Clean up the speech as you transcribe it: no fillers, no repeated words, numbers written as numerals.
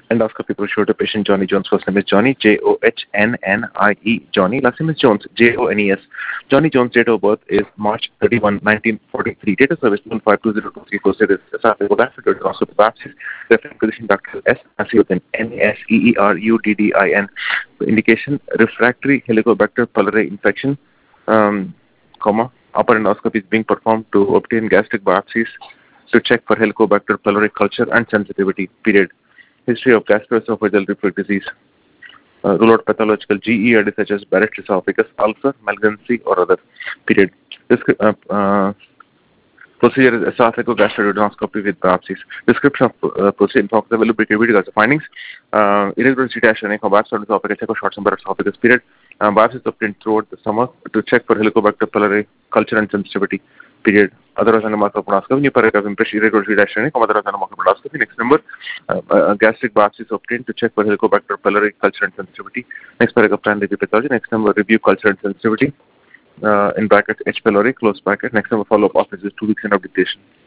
Endoscopy procedure to patient Johnny Jones. First name is Johnny, Johnnnie, Johnny. Last name is Jones, Jones. Johnny Jones' date of birth is March 31, 1943. Date of service 152023. Posted is esophageal endoscopy biopsies. Referring physician Dr. S. Nasiruddin, Nasseruddin. Indication refractory Helicobacter pylori infection, upper endoscopy is being performed to obtain gastric biopsies to check for Helicobacter pylori culture and sensitivity. Period. History of gastroesophageal reflux disease. Rule out pathological GERD such as Barrett's esophagus, ulcer, malignancy, or other. Period. Procedure is esophagogastroduodenoscopy with biopsies. Description of procedure talks the lubricated video as the findings. Irregular CTAS and biopsy on esophagus, check for short number esophagus. Period. Biopsies obtained throughout the summer to check for Helicobacter pylori culture and sensitivity. Period. Otherwise, anamorphoponoscopy, new paragraph impression, irregular CTAS and otherwise anamorphoponoscopy. Next number, gastric biopsies obtained to check for Helicobacter pylori culture and sensitivity. Next paragraph, plan review pathology. Next number, review culture and sensitivity. In brackets, H. pylori, close bracket. Next number, follow-up office is 2 weeks in of dictation.